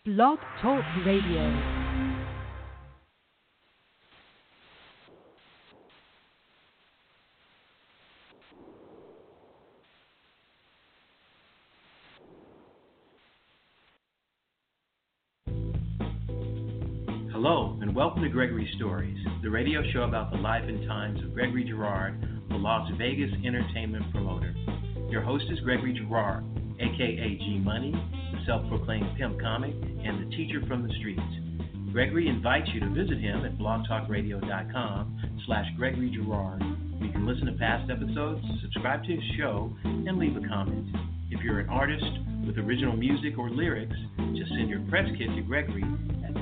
Blog Talk Radio. Hello, and welcome to Gregory Stories, the radio show about the life and times of Gregory Girard, the Las Vegas entertainment promoter. Your host is Gregory Girard, a.k.a. G-Money, the self-proclaimed pimp comic, and the teacher from the streets. Gregory invites you to visit him at blogtalkradio.com/Gregory Girard. You can listen to past episodes, subscribe to his show, and leave a comment. If you're an artist with original music or lyrics, just send your press kit to Gregory at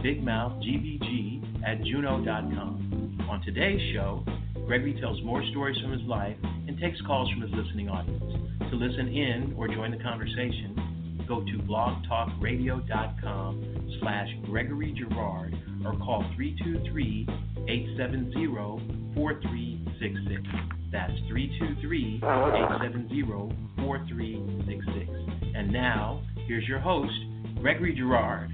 bigmouthgbg@juno.com. On today's show, Gregory tells more stories from his life and takes calls from his listening audience. To listen in or join the conversation, go to blogtalkradio.com/Gregory Girard or call 323-870-4366. That's 323-870-4366. And now, here's your host, Gregory Girard.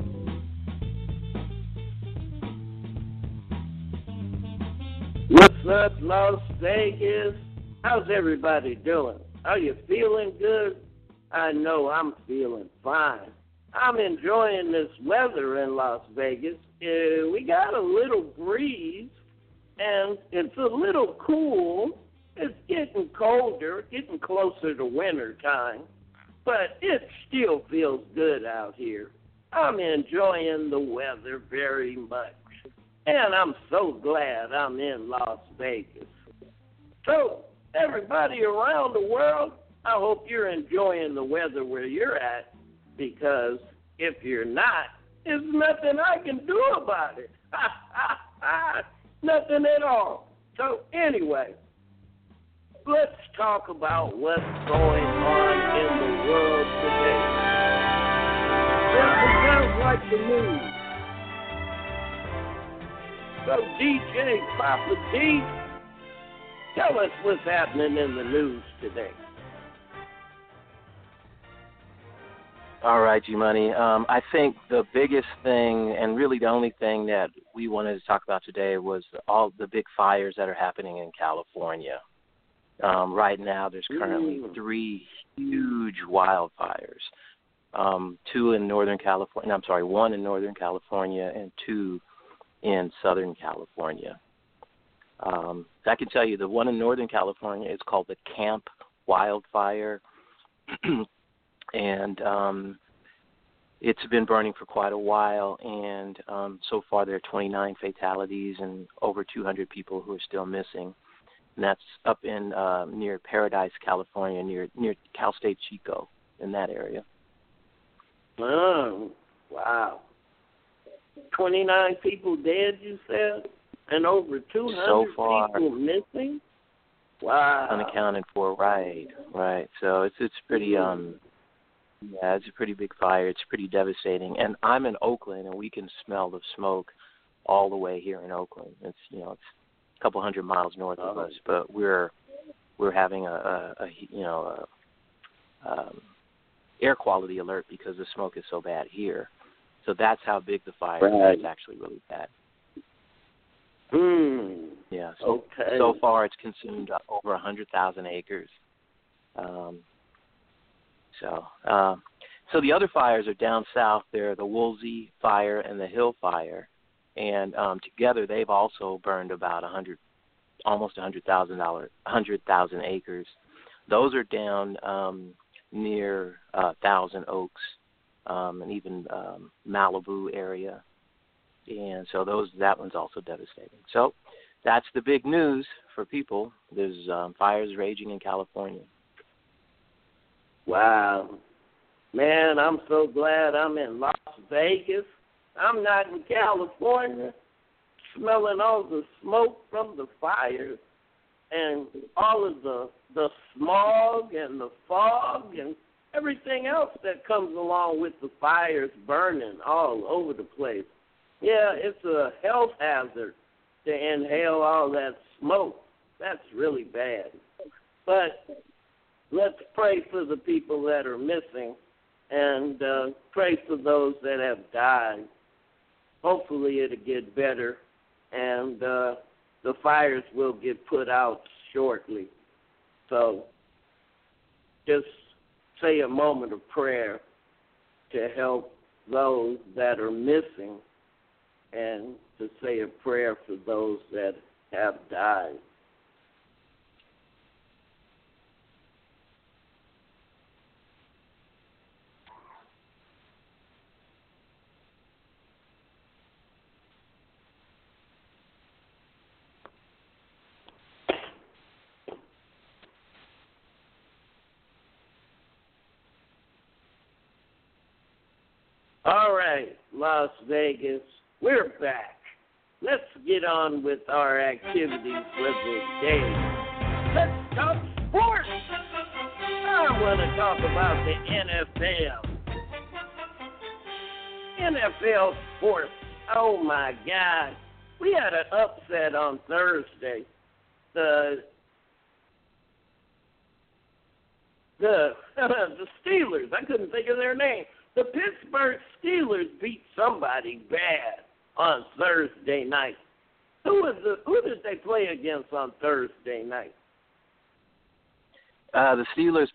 What's up, Las Vegas? How's everybody doing? Are you feeling good? I know I'm feeling fine. I'm enjoying this weather in Las Vegas. We got a little breeze, and it's a little cool. It's getting colder, getting closer to winter time, but it still feels good out here. I'm enjoying the weather very much, and I'm so glad I'm in Las Vegas. So, everybody around the world, I hope you're enjoying the weather where you're at, because if you're not, there's nothing I can do about it. Nothing at all. So anyway, let's talk about what's going on in the world today. It sounds like the news. So DJ Papa D, tell us what's happening in the news today. All right, G-Money. I think the biggest thing, and really the only thing that we wanted to talk about today, was all the big fires that are happening in California. Right now, there's currently 3 huge wildfires. 2 in Northern California. I'm sorry, 1 in Northern California and 2 in Southern California. I can tell you the one in Northern California is called the Camp Wildfire. And it's been burning for quite a while, and so far there are 29 fatalities and over 200 people who are still missing. And that's up in near Paradise, California, near Cal State Chico, in that area. Oh, wow. 29 people dead, you said? And over 200 so far, people missing? Wow. Unaccounted for, right. So it's pretty... Yeah, it's a pretty big fire. It's pretty devastating. And I'm in Oakland, and we can smell the smoke all the way here in Oakland. It's a couple hundred miles north of us, but we're having a air quality alert because the smoke is so bad here. So that's how big the fire is. It's actually really bad. Yeah. So far, it's consumed over 100,000 acres. So the other fires are down south. They're the Woolsey Fire and the Hill Fire, and together they've also burned about almost 100,000 acres. Those are down near Thousand Oaks and even Malibu area, and so that one's also devastating. So that's the big news for people. There's fires raging in California. Wow. Man, I'm so glad I'm in Las Vegas. I'm not in California, smelling all the smoke from the fires and all of the smog and the fog and everything else that comes along with the fires burning all over the place. Yeah, it's a health hazard to inhale all that smoke. That's really bad. But let's pray for the people that are missing and pray for those that have died. Hopefully it'll get better, and the fires will get put out shortly. So just say a moment of prayer to help those that are missing and to say a prayer for those that have died. All right, Las Vegas, we're back. Let's get on with our activities for the day. Let's talk sports. I want to talk about the NFL. NFL sports. Oh, my God. We had an upset on Thursday. The Steelers, I couldn't think of their name. The Pittsburgh Steelers beat somebody bad on Thursday night. Who did they play against on Thursday night? The Steelers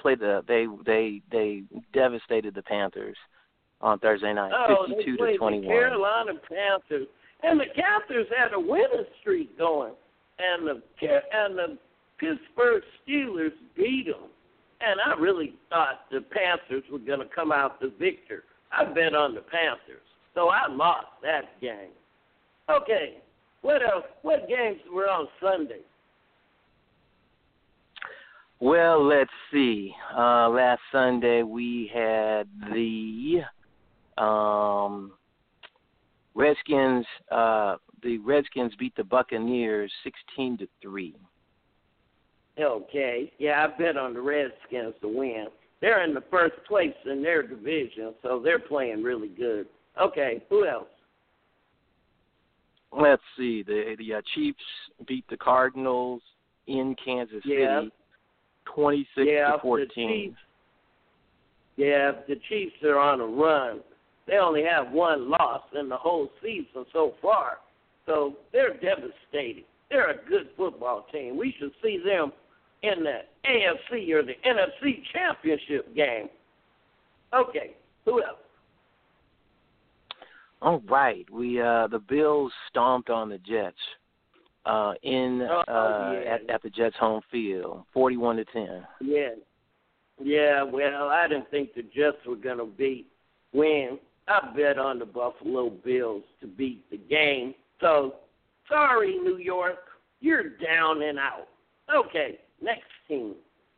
they devastated the Panthers on Thursday night, 52-21. They played the Carolina Panthers, and the Panthers had a winning streak going, and the Pittsburgh Steelers beat them. And I really thought the Panthers were going to come out the victor. I bet on the Panthers, so I lost that game. Okay, what else? What games were on Sunday? Well, let's see. Last Sunday we had the Redskins. The Redskins beat the Buccaneers 16-3. Okay, yeah, I bet on the Redskins to win. They're in the first place in their division, so they're playing really good. Okay, who else? Let's see. The Chiefs beat the Cardinals in Kansas City, 26-14. The Chiefs are on a run. They only have one loss in the whole season so far, so they're devastating. They're a good football team. We should see them in the AFC or the NFC championship game. Okay, who else? All right, the Bills stomped on the Jets at the Jets' home field, 41-10. Yeah. Well, I didn't think the Jets were gonna win. I bet on the Buffalo Bills to beat the game. So, sorry, New York, you're down and out. Okay, next team.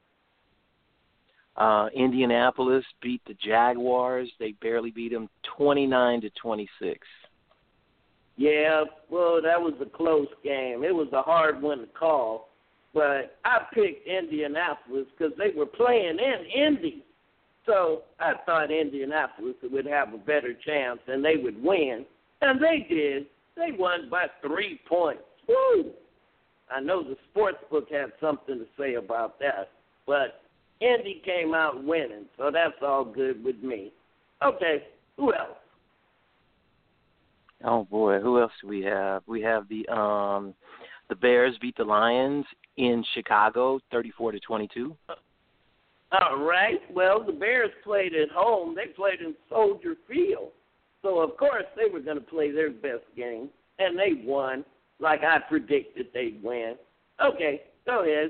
Indianapolis beat the Jaguars. They barely beat them 29-26. Yeah, well, that was a close game. It was a hard one to call, but I picked Indianapolis because they were playing in Indy. So I thought Indianapolis would have a better chance and they would win, and they did. They won by 3 points. Woo! I know the sports book had something to say about that, but Indy came out winning, so that's all good with me. Okay, who else? Oh boy, who else do we have? We have the Bears beat the Lions in Chicago, 34-22. All right. Well, the Bears played at home. They played in Soldier Field, so of course they were going to play their best game, and they won. Like I predicted they'd win. Okay, go ahead.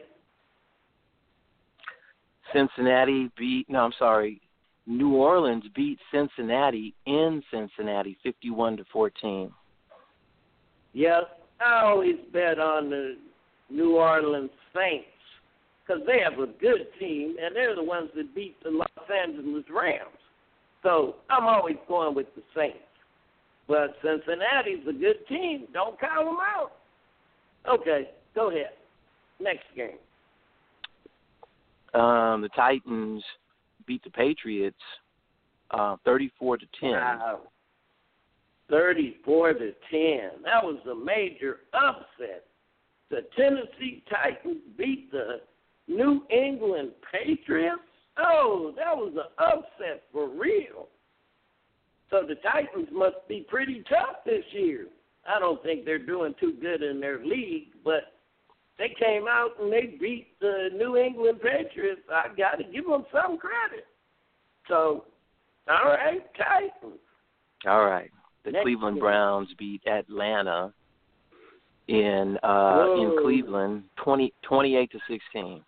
New Orleans beat Cincinnati in Cincinnati, 51-14. Yes, I always bet on the New Orleans Saints because they have a good team, and they're the ones that beat the Los Angeles Rams. So I'm always going with the Saints. But Cincinnati's a good team. Don't count them out. Okay, go ahead. Next game. The Titans beat the Patriots 34-10. Wow. 34-10. That was a major upset. The Tennessee Titans beat the New England Patriots. Oh, that was an upset for real. So the Titans must be pretty tough this year. I don't think they're doing too good in their league, but they came out and they beat the New England Patriots. I got to give them some credit. So, all right, Titans. All right. The Next Cleveland game. Browns beat Atlanta in Cleveland 28-16.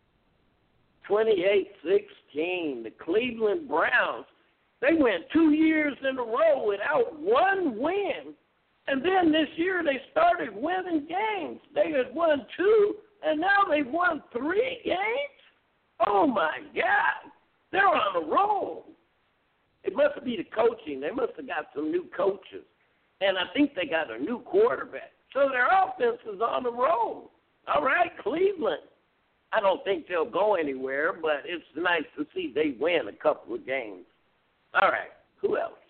28-16. The Cleveland Browns, they went 2 years in a row without one win. And then this year they started winning games. They had won 2, and now they've won 3 games? Oh, my God. They're on a roll. It must be the coaching. They must have got some new coaches. And I think they got a new quarterback. So their offense is on the roll. All right, Cleveland. I don't think they'll go anywhere, but it's nice to see they win a couple of games. All right, who else?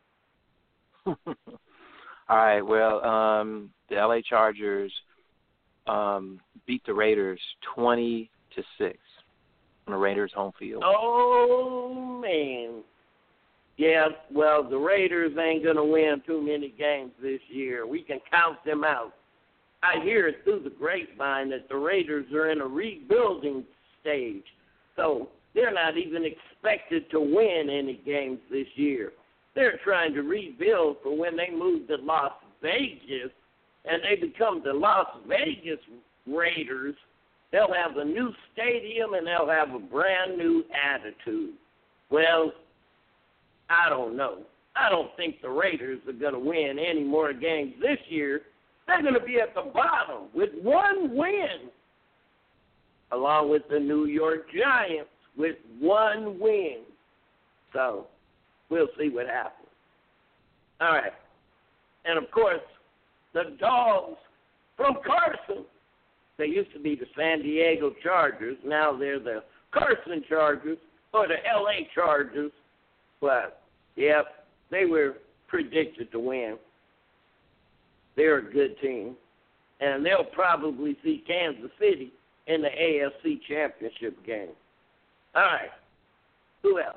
All right, well, the LA Chargers beat the Raiders 20-6 on the Raiders' home field. Oh, man. Yeah, well, the Raiders ain't going to win too many games this year. We can count them out. I hear it through the grapevine that the Raiders are in a rebuilding stage. So they're not even expected to win any games this year. They're trying to rebuild for when they move to Las Vegas and they become the Las Vegas Raiders. They'll have a new stadium and they'll have a brand new attitude. Well, I don't know. I don't think the Raiders are going to win any more games this year. They're going to be at the bottom with one win, along with the New York Giants with one win. So we'll see what happens. All right. And, of course, the Dogs from Carson, they used to be the San Diego Chargers. Now they're the Carson Chargers or the L.A. Chargers. But, yep, they were predicted to win. They're a good team. And they'll probably see Kansas City in the AFC Championship game. All right. Who else?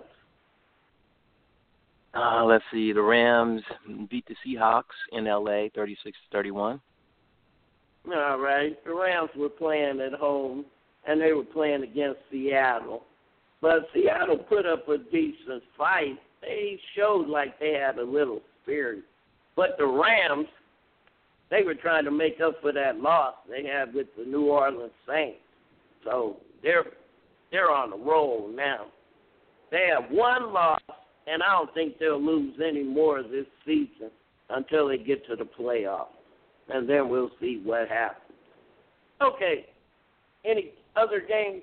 Let's see. The Rams beat the Seahawks in L.A. 36-31. All right. The Rams were playing at home, and they were playing against Seattle. But Seattle put up a decent fight. They showed like they had a little spirit. But the Rams, they were trying to make up for that loss they had with the New Orleans Saints. So they're on the roll now. They have one loss, and I don't think they'll lose any more this season until they get to the playoffs. And then we'll see what happens. Okay. Any other games?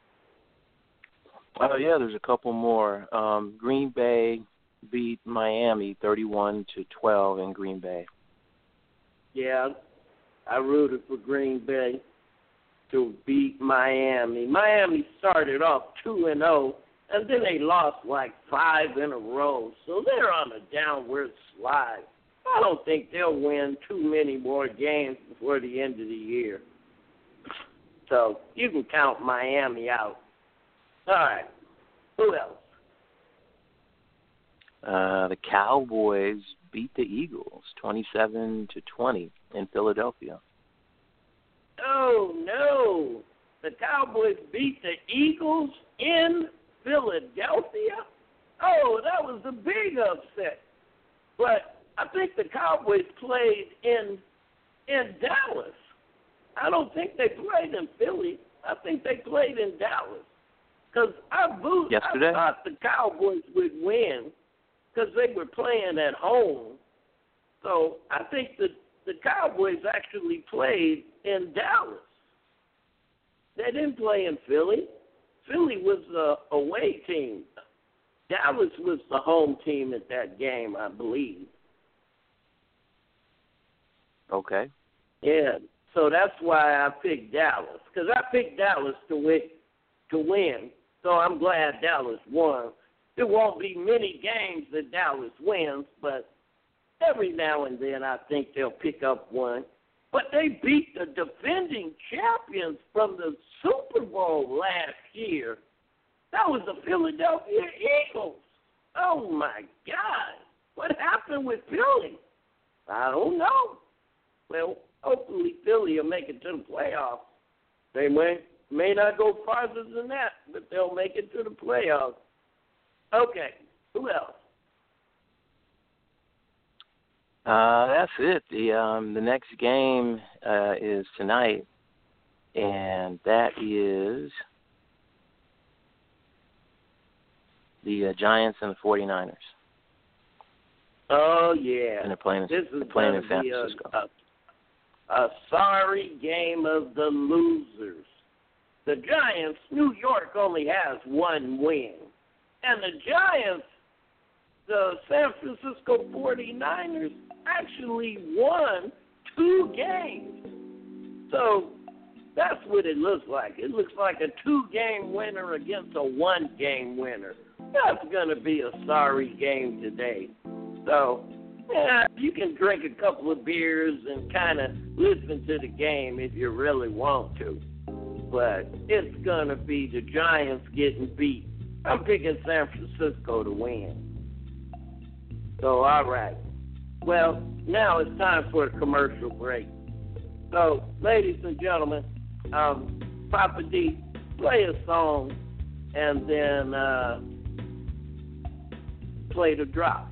Yeah, there's a couple more. Green Bay beat Miami 31-12 in Green Bay. Yeah, I rooted for Green Bay to beat Miami. Miami started off 2-0, and then they lost like 5 in a row. So they're on a downward slide. I don't think they'll win too many more games before the end of the year. So you can count Miami out. All right. Who else? The Cowboys beat the Eagles 27-20 in Philadelphia. Oh, no. The Cowboys beat the Eagles in Philadelphia? Oh, that was a big upset. But I think the Cowboys played in Dallas. I don't think they played in Philly. I think they played in Dallas. Because I thought the Cowboys would win because they were playing at home. So I think the Cowboys actually played in Dallas. They didn't play in Philly. Philly was the away team. Dallas was the home team at that game, I believe. Okay. Yeah, so that's why I picked Dallas, because I picked Dallas to win. So I'm glad Dallas won. There won't be many games that Dallas wins, but every now and then I think they'll pick up one. But they beat the defending champions from the Super Bowl last year. That was the Philadelphia Eagles. Oh, my God. What happened with Philly? I don't know. Well, hopefully Philly will make it to the playoffs. They may not go farther than that, but they'll make it to the playoffs. Okay, who else? That's it. The next game is tonight, and that is the Giants and the 49ers. Oh, yeah. And they're playing in San Francisco. A sorry game of the losers. The Giants, New York only has one win. And the Giants, the San Francisco 49ers, actually won 2 games. So that's what it looks like. It looks like a 2-game winner against a 1-game winner. That's going to be a sorry game today. So, yeah, you can drink a couple of beers and kind of listen to the game if you really want to. But it's going to be the Giants getting beat. I'm picking San Francisco to win. So, all right. Well, now it's time for a commercial break. So, ladies and gentlemen, Papa D, play a song and then play the drops.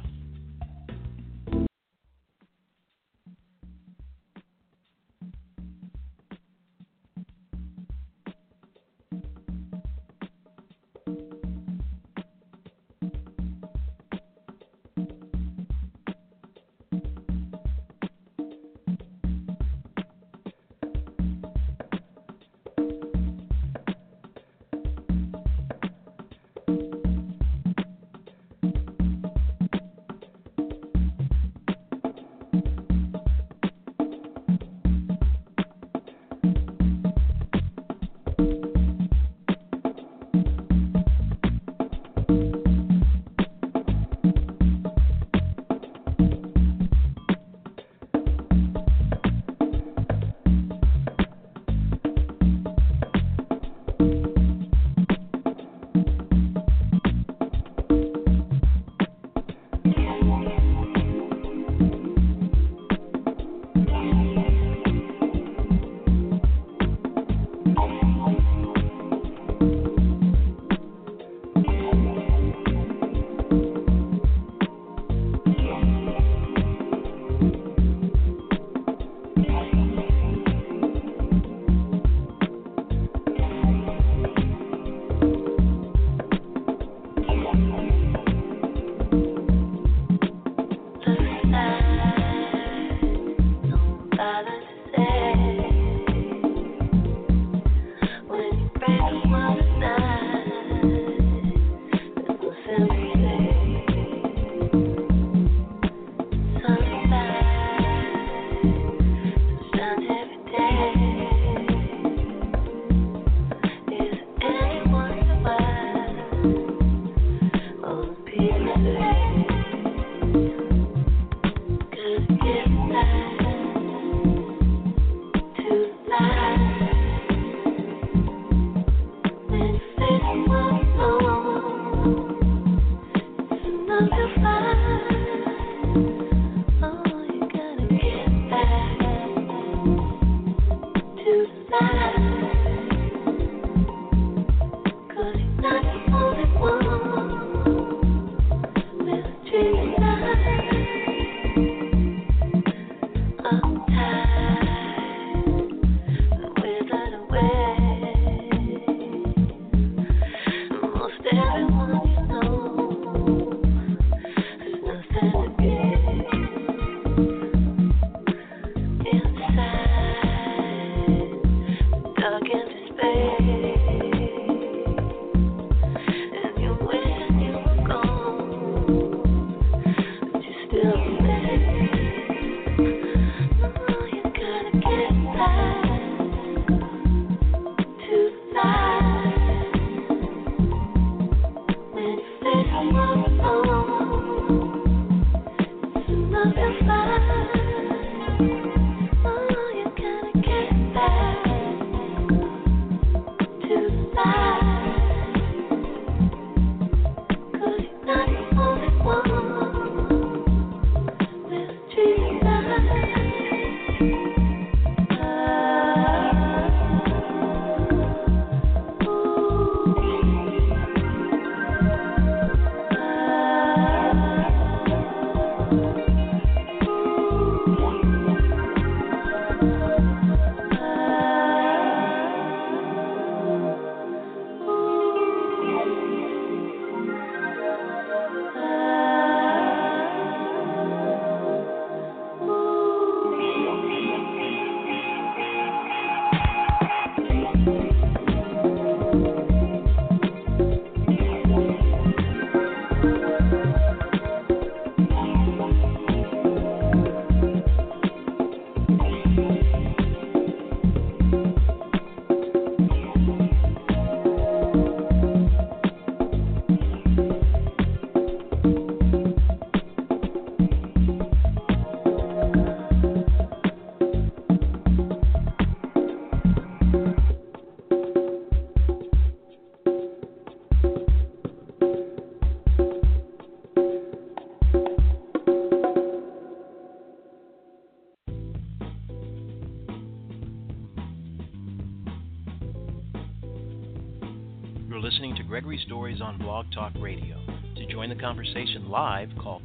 Gregory Stories on Blog Talk Radio. To join the conversation live, call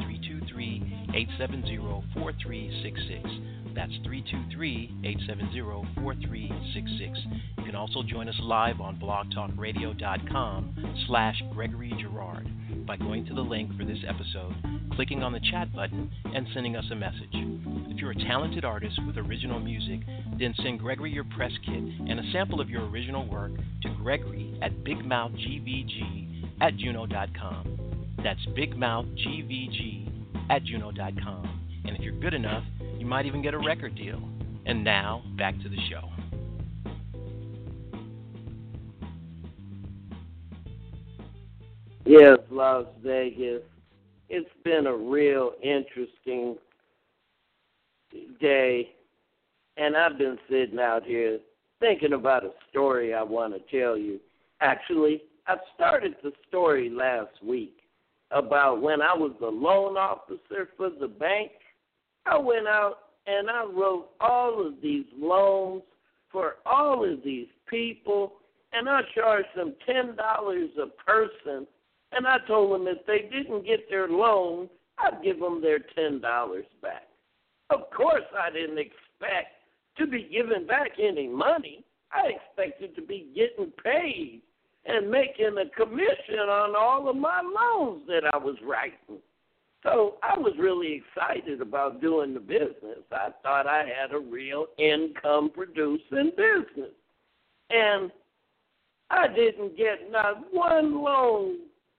323-870-4366. That's 323-870-4366. You can also join us live on blogtalkradio.com/Gregory Girard by going to the link for this episode, clicking on the chat button, and sending us a message. If you're a talented artist with original music, then send Gregory your press kit and a sample of your original work to Gregory at bigmouthgvg@juno.com. That's bigmouthgvg@juno.com. And if you're good enough, you might even get a record deal. And now, back to the show. Yes, Las Vegas. It's been a real interesting day, and I've been sitting out here thinking about a story I want to tell you. Actually, I started the story last week about when I was a loan officer for the bank. I went out and I wrote all of these loans for all of these people, and I charged them $10 a person. And I told them if they didn't get their loan, I'd give them their $10 back. Of course, I didn't expect to be giving back any money. I expected to be getting paid and making a commission on all of my loans that I was writing. So I was really excited about doing the business. I thought I had a real income-producing business. And I didn't get not one loan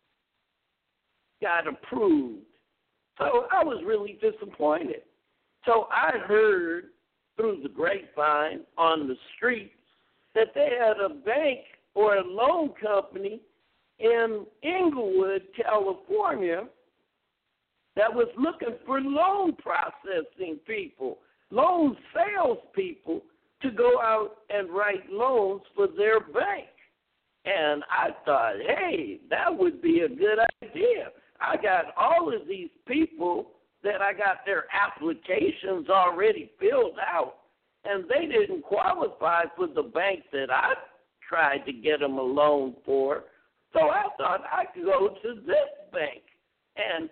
got approved. So I was really disappointed. So I heard through the grapevine on the street that they had a bank or a loan company in Inglewood, California, that was looking for loan processing people, loan sales people to go out and write loans for their bank. And I thought, hey, that would be a good idea. I got all of these people that I got their applications already filled out, and they didn't qualify for the bank that I tried to get them a loan for. So I thought I could go to this bank and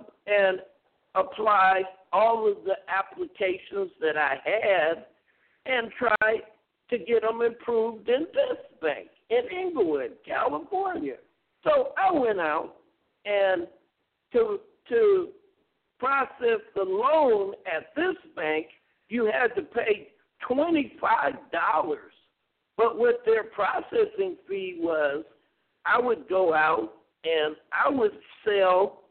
apply all of the applications that I had and try to get them approved in this bank in Inglewood, California. So I went out and to process the loan at this bank, you had to pay $25. But what their processing fee was, I would go out and I would sell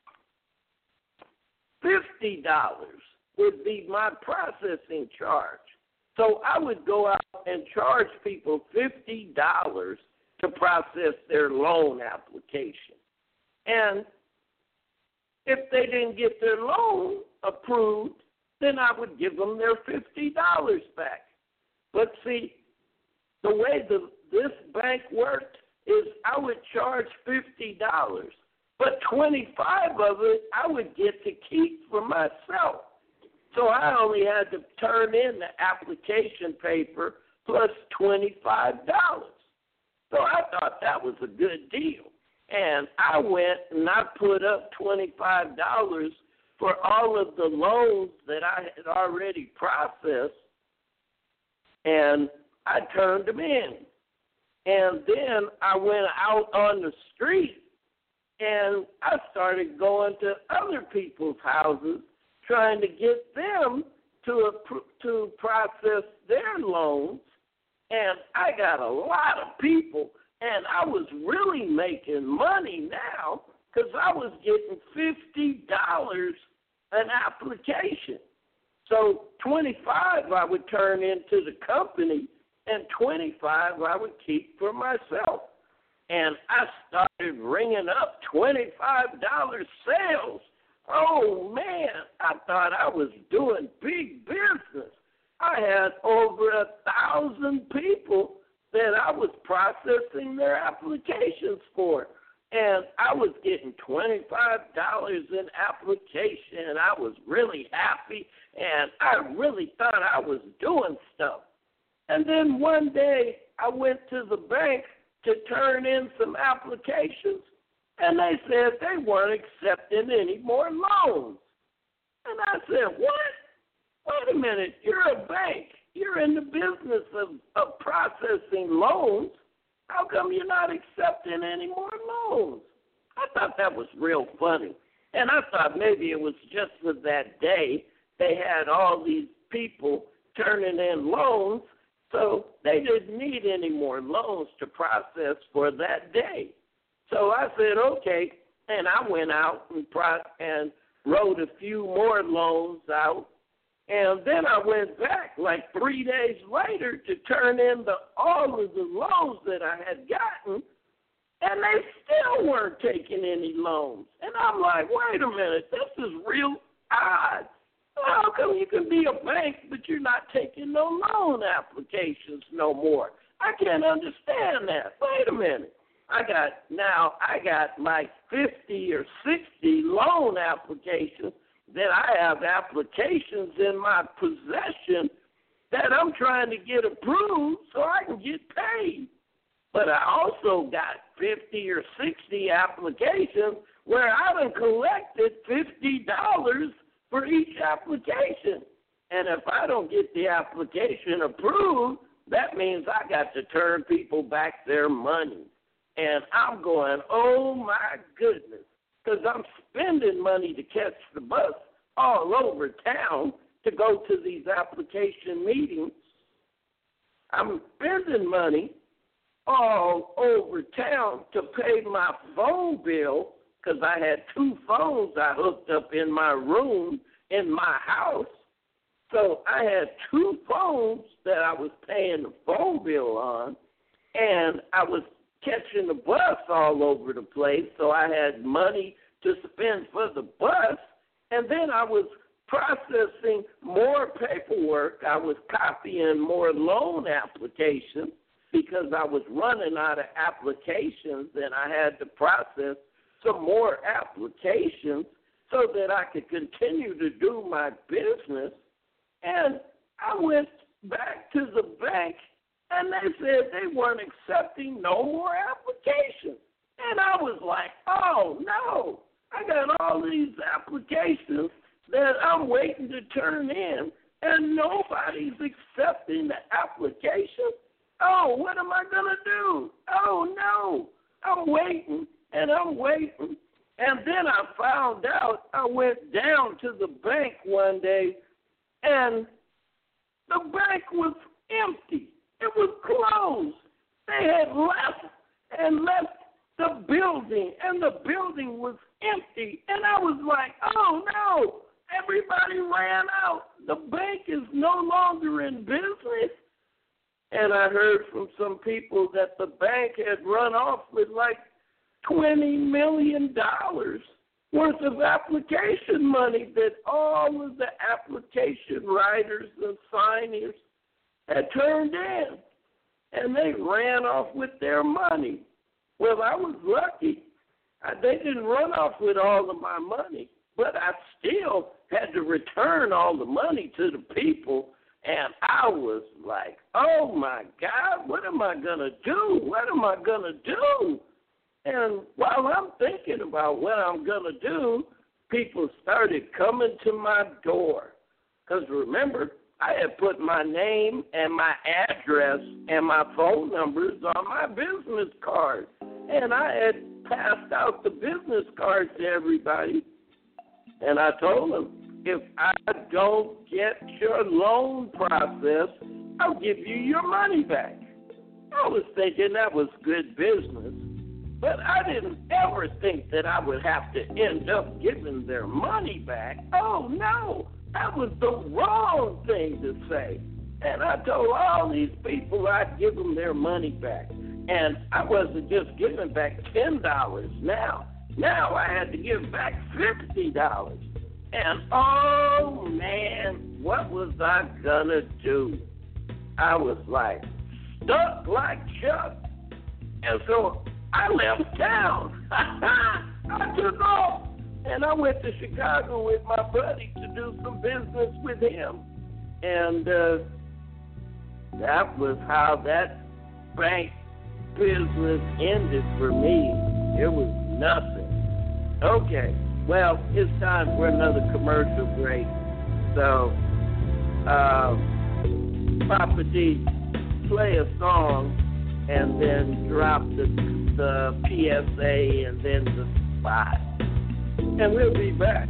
$50 would be my processing charge. So I would go out and charge people $50 to process their loan application. And if they didn't get their loan approved, then I would give them their $50 back. But see, the way this bank worked is I would charge $50, but 25 of it I would get to keep for myself. So I only had to turn in the application paper plus $25. So I thought that was a good deal. And I went and I put up $25 for all of the loans that I had already processed, and I turned them in. And then I went out on the street, and I started going to other people's houses trying to get them to process their loans. And I got a lot of people, and I was really making money now because I was getting $50 an application. So 25 I would turn into the company, and 25 I would keep for myself. And I started ringing up $25 sales. Oh, man, I thought I was doing big business. I had over 1,000 people that I was processing their applications for. And I was getting $25 in application, and I was really happy, and I really thought I was doing stuff. And then one day I went to the bank to turn in some applications, and they said they weren't accepting any more loans. And I said, what? Wait a minute, you're a bank. You're in the business of processing loans. How come you're not accepting any more loans? I thought that was real funny. And I thought maybe it was just for that day. They had all these people turning in loans, so they didn't need any more loans to process for that day. So I said, okay, and I went out and wrote a few more loans out. And then I went back like 3 days later to turn in all of the loans that I had gotten, and they still weren't taking any loans. And I'm like, wait a minute, this is real odd. How come you can be a bank, but you're not taking no loan applications no more? I can't understand that. Wait a minute. I got like 50 or 60 loan applications that I have applications in my possession that I'm trying to get approved so I can get paid. But I also got 50 or 60 applications where I done collected $50 for each application. And if I don't get the application approved, that means I got to turn people back their money. And I'm going, oh, my goodness, because I'm spending money to catch the bus all over town to go to these application meetings. I'm spending money all over town to pay my phone bill because I had 2 phones I hooked up in my room in my house. So I had 2 phones that I was paying the phone bill on, and I was catching the bus all over the place, so I had money to spend for the bus, and then I was processing more paperwork. I was copying more loan applications because I was running out of applications, and I had to process some more applications so that I could continue to do my business. And I went back to the bank, and they said they weren't accepting no more applications. And I was like, oh, no, I got all these applications that I'm waiting to turn in, and nobody's accepting the application. Oh, what am I going to do? Oh, no, I'm waiting, and I'm waiting. And then I found out, I went down to the bank one day, and the bank was empty. It was closed. They had left the building, and the building was empty. And I was like, oh, no, everybody ran out. The bank is no longer in business. And I heard from some people that the bank had run off with like $20 million worth of application money that all of the application writers and signers had turned in, and they ran off with their money. Well, I was lucky. They didn't run off with all of my money, but I still had to return all the money to the people, and I was like, oh, my God, what am I going to do? What am I going to do? And while I'm thinking about what I'm going to do, people started coming to my door. Because remember, I had put my name and my address and my phone numbers on my business card. And I had passed out the business cards to everybody. And I told them, if I don't get your loan process, I'll give you your money back. I was thinking that was good business. But I didn't ever think that I would have to end up giving their money back. Oh, no, that was the wrong thing to say. And I told all these people I'd give them their money back. And I wasn't just giving back $10 now. Now I had to give back $50. And, oh, man, what was I going to do? I was like stuck like Chuck. And so I left town. I took off, and I went to Chicago with my buddy to do some business with him. And that was how that bank business ended for me. It was nothing. Okay, well, it's time for another commercial break. So, Papa D, play a song and then drop the PSA and then the spot. And we'll be back.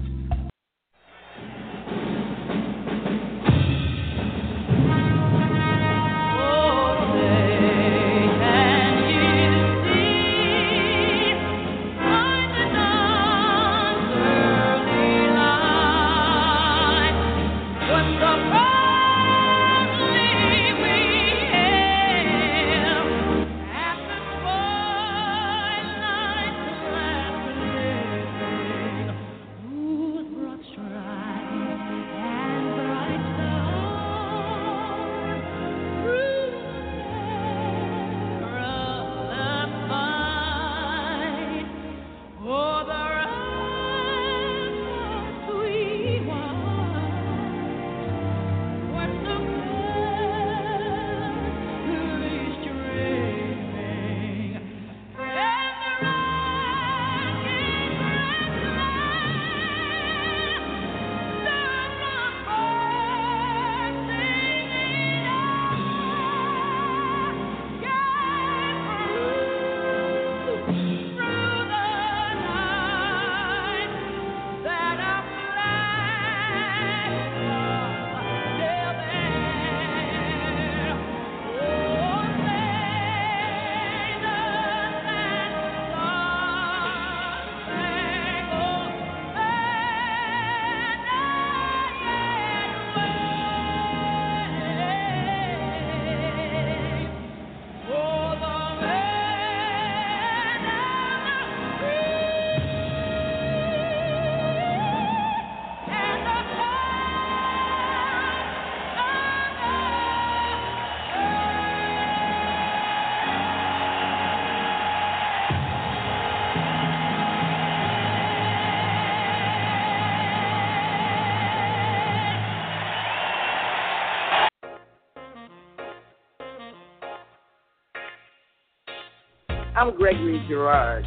I'm Gregory Girard,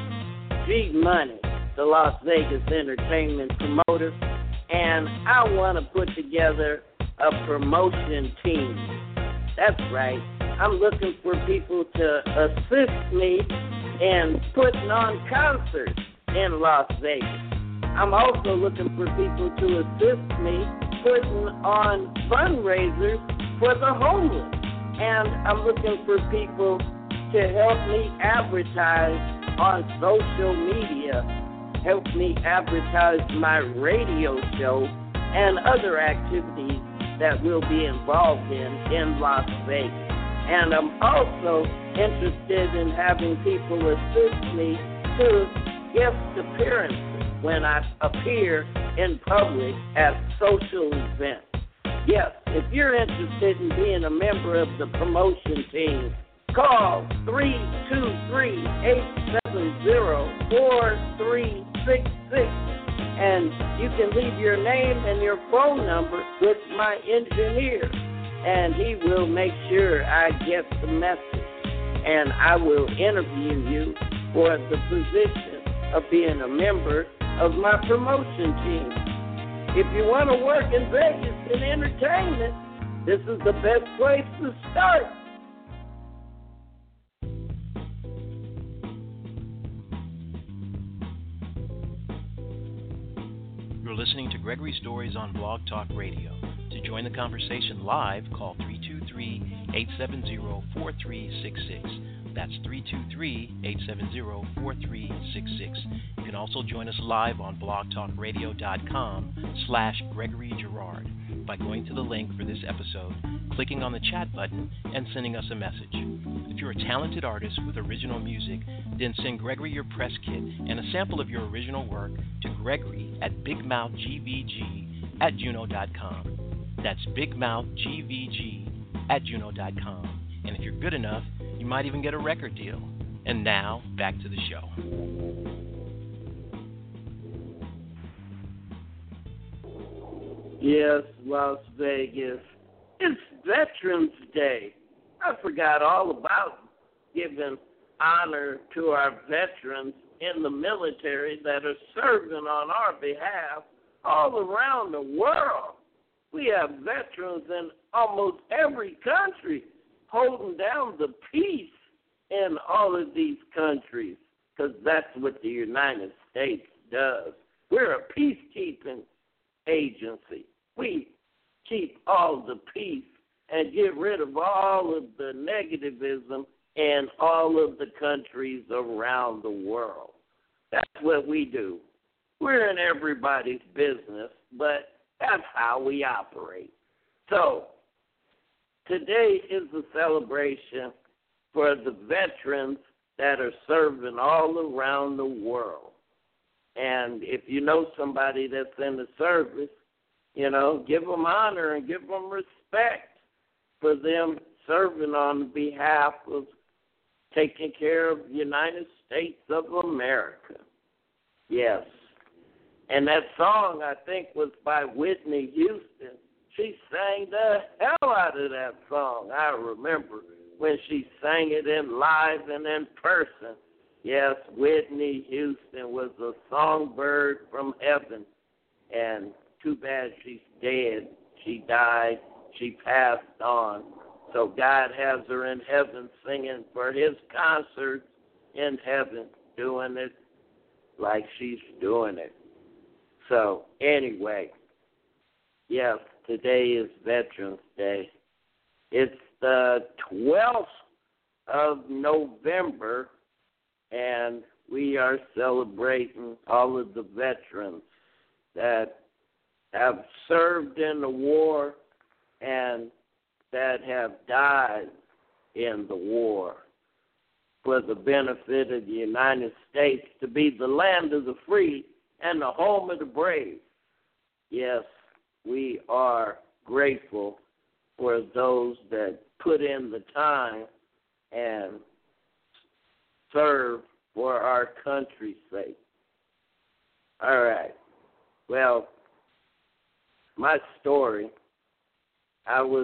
G Money, the Las Vegas entertainment promoter, and I want to put together a promotion team. That's right. I'm looking for people to assist me in putting on concerts in Las Vegas. I'm also looking for people to assist me putting on fundraisers for the homeless. And I'm looking for people to help me advertise on social media, help me advertise my radio show and other activities that we'll be involved in Las Vegas. And I'm also interested in having people assist me to guest appearances when I appear in public at social events. Yes, if you're interested in being a member of the promotion team, call 323-870-4366, and you can leave your name and your phone number with my engineer, and he will make sure I get the message, and I will interview you for the position of being a member of my promotion team. If you want to work in Vegas in entertainment, this is the best place to start. You're listening to Gregory Stories on Blog Talk Radio. To join the conversation live, call 323-870-4366. That's 323-870-4366. You can also join us live on blogtalkradio.com/Gregory Girard by going to the link for this episode, clicking on the chat button, and sending us a message. If you're a talented artist with original music, then send Gregory your press kit and a sample of your original work to Gregory at bigmouthgvg@juno.com. That's bigmouthgvg@juno.com. And if you're good enough, you might even get a record deal. And now, back to the show. Yes, Las Vegas. It's Veterans Day. I forgot all about giving honor to our veterans in the military that are serving on our behalf all around the world. We have veterans in almost every country holding down the peace in all of these countries, because that's what the United States does. We're a peacekeeping agency. We keep all the peace and get rid of all of the negativism in all of the countries around the world. That's what we do. We're in everybody's business, but that's how we operate. So today is a celebration for the veterans that are serving all around the world. And if you know somebody that's in the service, give them honor and give them respect for them serving on behalf of taking care of the United States of America. Yes. And that song, I think, was by Whitney Houston. She sang the hell out of that song. I remember when she sang it in live and in person. Yes, Whitney Houston was a songbird from heaven. And too bad she's dead. She died. She passed on. So God has her in heaven singing for his concerts in heaven, doing it like she's doing it. So anyway, yes, today is Veterans Day. It's the 12th of November, and we are celebrating all of the veterans that have served in the war and that have died in the war for the benefit of the United States to be the land of the free and the home of the brave. Yes, we are grateful for those that put in the time and serve for our country's sake. All right. Well, my story, I was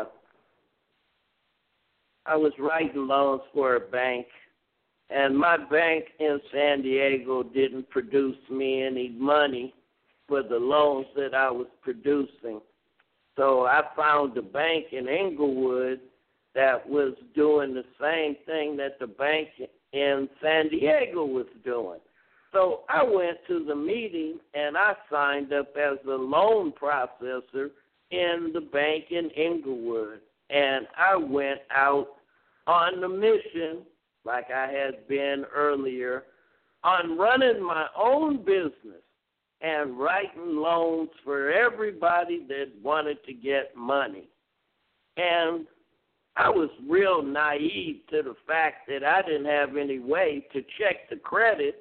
writing loans for a bank, and my bank in San Diego didn't produce me any money for the loans that I was producing. So I found a bank in Inglewood that was doing the same thing that the bank in San Diego was doing. So I went to the meeting, and I signed up as a loan processor in the bank in Inglewood. And I went out on the mission, like I had been earlier, on running my own business and writing loans for everybody that wanted to get money. And I was real naive to the fact that I didn't have any way to check the credit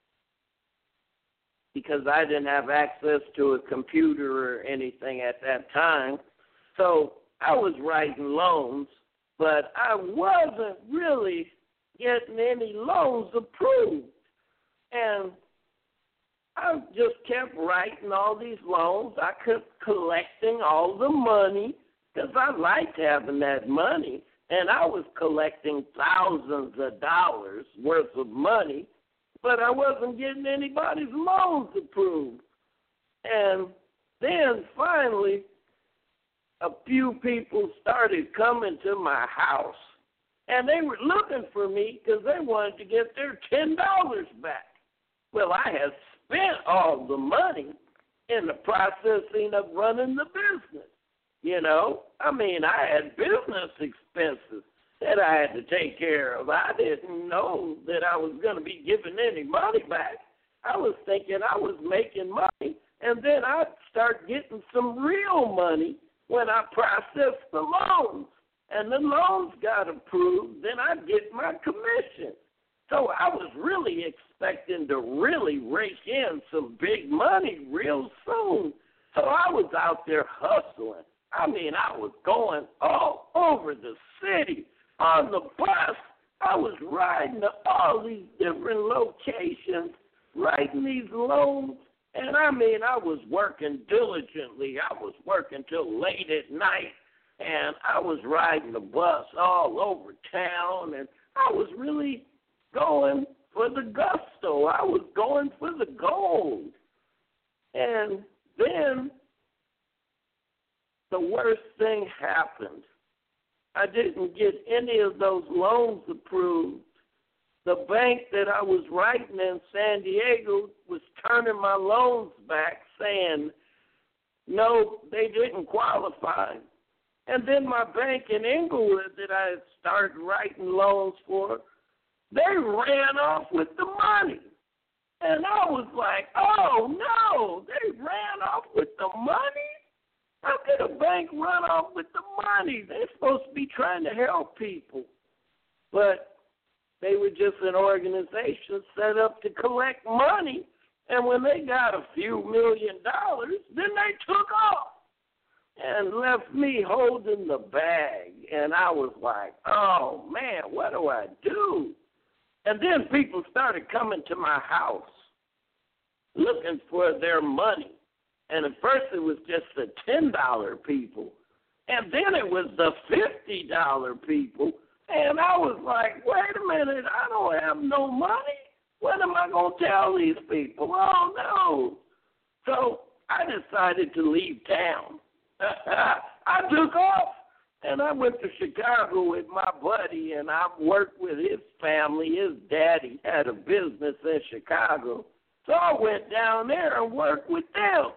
because I didn't have access to a computer or anything at that time. So I was writing loans, but I wasn't really getting any loans approved. And I just kept writing all these loans. I kept collecting all the money because I liked having that money. And I was collecting thousands of dollars worth of money, but I wasn't getting anybody's loans approved. And then finally, a few people started coming to my house, and they were looking for me because they wanted to get their $10 back. Well, I had spent all the money in the processing of running the business. I had business expenses that I had to take care of. I didn't know that I was going to be giving any money back. I was thinking I was making money, and then I'd start getting some real money when I processed the loans. And the loans got approved, then I'd get my commission. So I was really expecting to really rake in some big money real soon. So I was out there hustling. I was going all over the city on the bus. I was riding to all these different locations, writing these loans. And I was working diligently. I was working till late at night. And I was riding the bus all over town, and I was really going for the gusto. I was going for the gold. And then the worst thing happened. I didn't get any of those loans approved. The bank that I was writing in San Diego was turning my loans back, saying, no, they didn't qualify. And then my bank in Inglewood that I had started writing loans for, they ran off with the money. And I was like, oh, no, they ran off with the money? How could a bank run off with the money? They're supposed to be trying to help people. But they were just an organization set up to collect money. And when they got a few $1 million, then they took off and left me holding the bag. And I was like, oh, man, what do I do? And then people started coming to my house looking for their money. And at first it was just the $10 people. And then it was the $50 people. And I was like, wait a minute, I don't have no money. What am I going to tell these people? Oh, no. So I decided to leave town. I took off, and I went to Chicago with my buddy, and I worked with his family. His daddy had a business in Chicago. So I went down there and worked with them.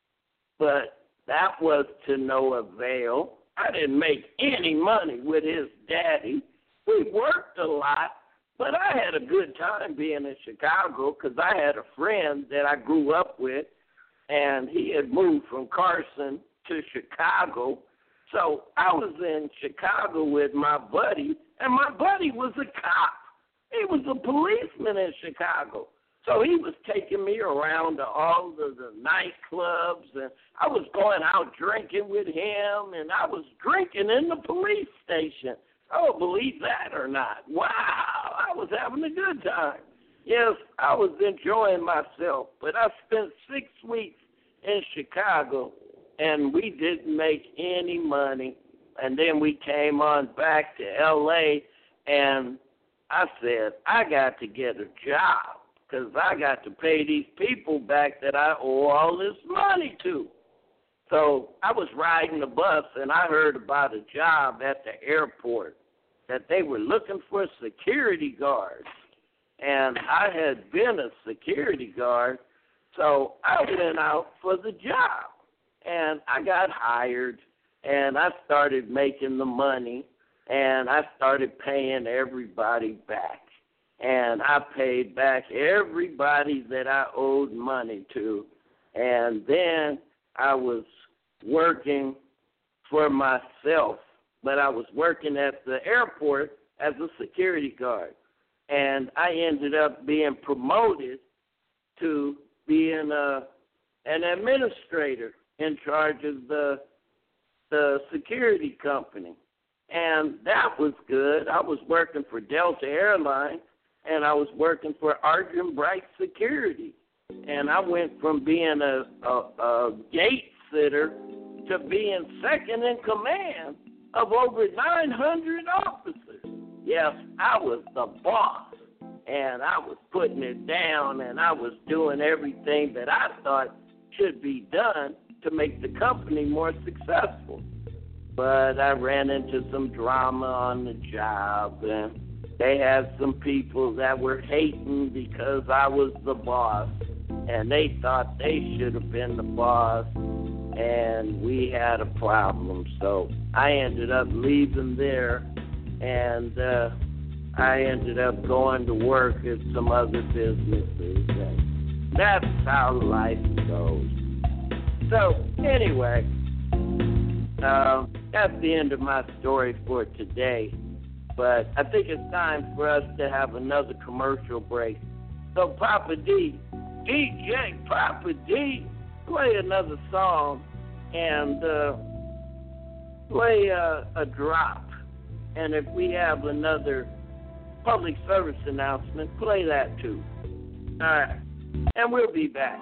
But that was to no avail. I didn't make any money with his daddy. We worked a lot, but I had a good time being in Chicago because I had a friend that I grew up with, and he had moved from Carson to Chicago. So I was in Chicago with my buddy, and my buddy was a cop. He was a policeman in Chicago. So he was taking me around to all of the nightclubs, and I was going out drinking with him, and I was drinking in the police station. Oh, believe that or not. Wow, I was having a good time. Yes, I was enjoying myself, but I spent 6 weeks in Chicago, and we didn't make any money. And then we came on back to L.A., and I said, I got to get a job because I got to pay these people back that I owe all this money to. So I was riding the bus, and I heard about a job at the airport that they were looking for security guards. And I had been a security guard, so I went out for the job. And I got hired, and I started making the money, and I started paying everybody back. And I paid back everybody that I owed money to. And then I was working for myself, but I was working at the airport as a security guard. And I ended up being promoted to being an administrator in charge of the security company. And that was good. I was working for Delta Airlines, and I was working for Argent Bright Security. And I went from being a gate sitter to being second in command of over 900 officers. Yes, I was the boss, and I was putting it down, and I was doing everything that I thought should be done to make the company more successful. But I ran into some drama on the job, and they had some people that were hating because I was the boss, and they thought they should have been the boss, and we had a problem. So I ended up leaving there, and I ended up going to work at some other businesses, and that's how life goes. So anyway, that's the end of my story for today. But I think it's time for us to have another commercial break. So Papa D, DJ Papa D, play another song and play a drop. And if we have another public service announcement, play that too. All right. And we'll be back.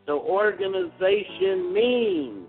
the organization MEANS,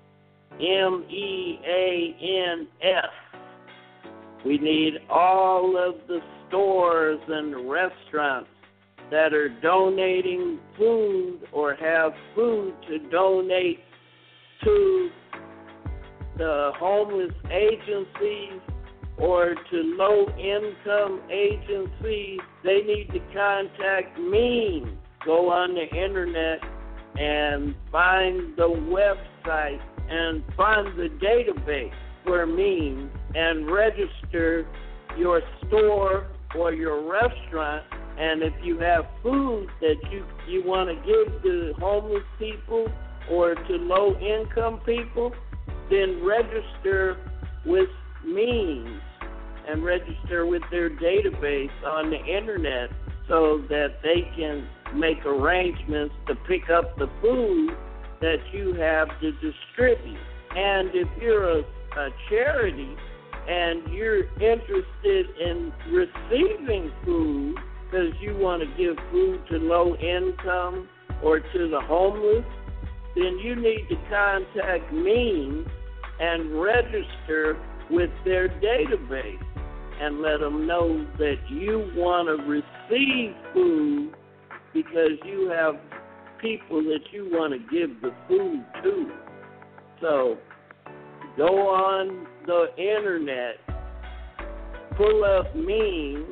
MEANS. We need all of the stores and restaurants that are donating food or have food to donate to the homeless agencies or to low-income agencies. They need to contact MEANS. Go on the internet and find the website and find the database for MEANS and register your store or your restaurant. And if you have food that you want to give to homeless people or to low-income people, then register with MEANS and register with their database on the internet so that they can make arrangements to pick up the food that you have to distribute. And if you're a charity and you're interested in receiving food because you want to give food to low income or to the homeless, then you need to contact MEANS and register with their database and let them know that you want to receive food because you have people that you want to give the food to. So go on the internet, pull up MEANS,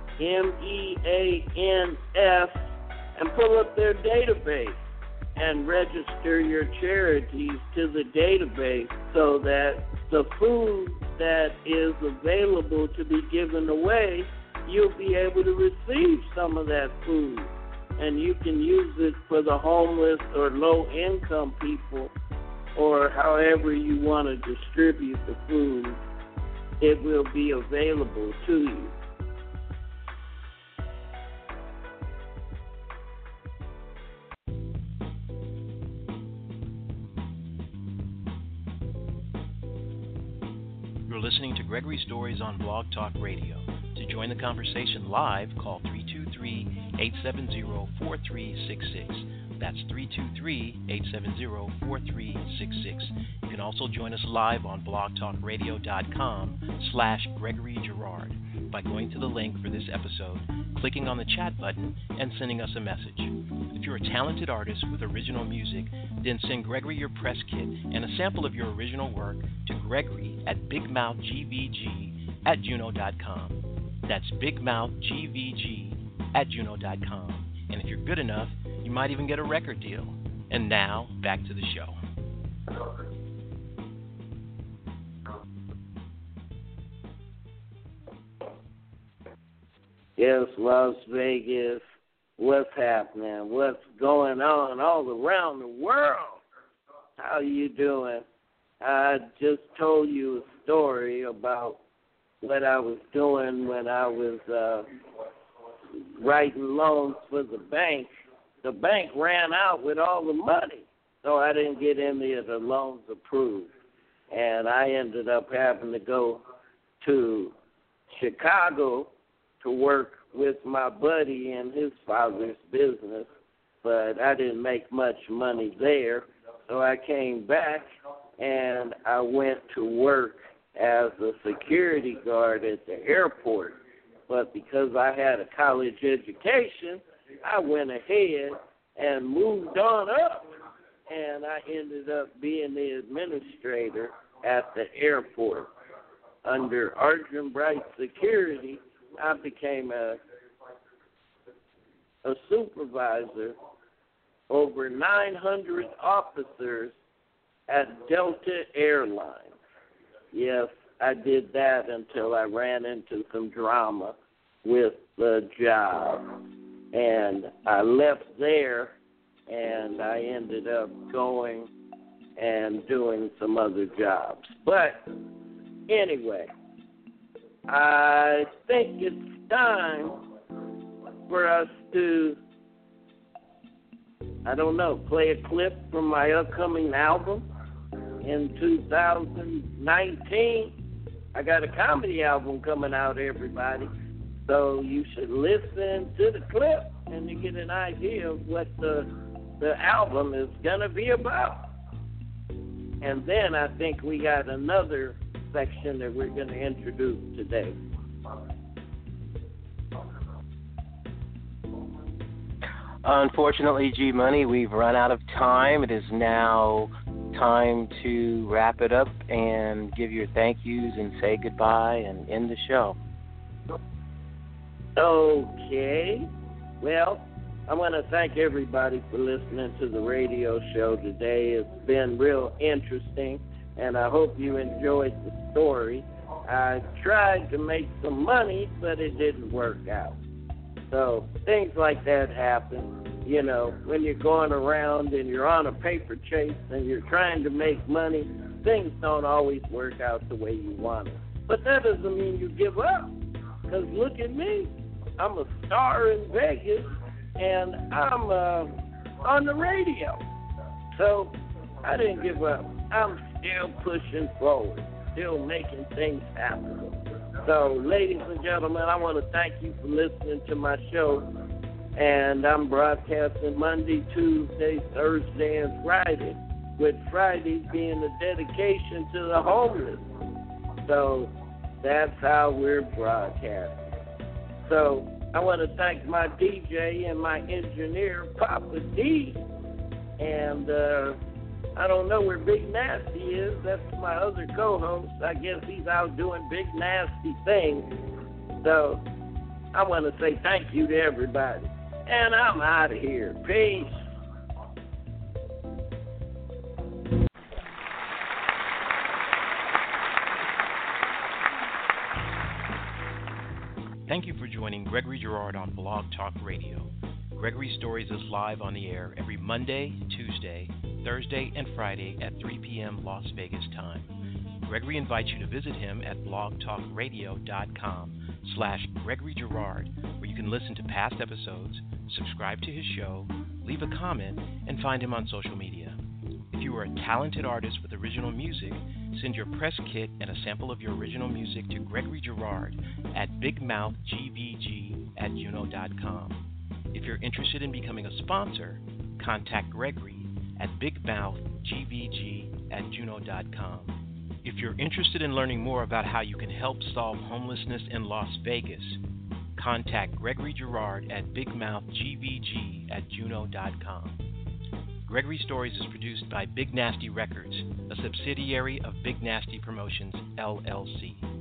MEANS, and pull up their database and register your charities to the database so that the food that is available to be given away, you'll be able to receive some of that food. And you can use it for the homeless or low-income people or however you want to distribute the food. It will be available to you. You're listening to Gregory Stories on Blog Talk Radio. To join the conversation live, call 323-870-4366. That's 323-870-4366. You can also join us live on blogtalkradio.com/Gregory Girard by going to the link for this episode, clicking on the chat button, and sending us a message. If you're a talented artist with original music, then send Gregory your press kit and a sample of your original work to Gregory at bigmouthgvg@juno.com. That's bigmouthgvg@juno.com. And if you're good enough, you might even get a record deal. And now, back to the show. Yes, Las Vegas, what's happening? What's going on all around the world? How you doing? I just told you a story about what I was doing when I was writing loans for the bank. The bank ran out with all the money, so I didn't get any of the loans approved. And I ended up having to go to Chicago to work with my buddy in his father's business, but I didn't make much money there. So I came back and I went to work as a security guard at the airport. But because I had a college education, I went ahead and moved on up, and I ended up being the administrator at the airport. Under Arjun Bright Security, I became a supervisor over 900 officers at Delta Airlines. Yes, I did that until I ran into some drama with the job. And I left there, and I ended up going and doing some other jobs. But anyway, I think it's time for us to, play a clip from my upcoming album in 2019. I got a comedy album coming out, everybody. So you should listen to the clip and you get an idea of what the the album is going to be about. And then I think we got another section that we're going to introduce today. Unfortunately, G Money, we've run out of time. It is now time to wrap it up and give your thank yous and say goodbye and end the show. Okay. Well, I want to thank everybody for listening to the radio show today. It's been real interesting, and I hope you enjoyed the story. I tried to make some money, but it didn't work out. So things like that happen, you know, when you're going around and you're on a paper chase and you're trying to make money, things don't always work out the way you want it. But that doesn't mean you give up, because look at me. I'm a star in Vegas, and I'm on the radio. So I didn't give up. I'm still pushing forward, still making things happen. So, ladies and gentlemen, I want to thank you for listening to my show. And I'm broadcasting Monday, Tuesday, Thursday, and Friday, with Fridays being a dedication to the homeless. So that's how we're broadcasting. So I want to thank my DJ and my engineer, Papa D. And I don't know where Big Nasty is. That's my other co-host. I guess he's out doing big nasty things. So I want to say thank you to everybody. And I'm out of here. Peace. Thank you for joining Gregory Girard on Blog Talk Radio. Gregory Stories is live on the air every Monday, Tuesday, Thursday, and Friday at 3 p.m. Las Vegas time. Gregory invites you to visit him at blogtalkradio.com/Gregory Girard, where you can listen to past episodes, subscribe to his show, leave a comment, and find him on social media. If you are a talented artist with original music, send your press kit and a sample of your original music to Gregory Girard at bigmouthgvg@juno.com. If you're interested in becoming a sponsor, contact Gregory at bigmouthgvg@juno.com. If you're interested in learning more about how you can help solve homelessness in Las Vegas, contact Gregory Girard at bigmouthgvg@juno.com. Gregory Stories is produced by Big Nasty Records, a subsidiary of Big Nasty Promotions, LLC.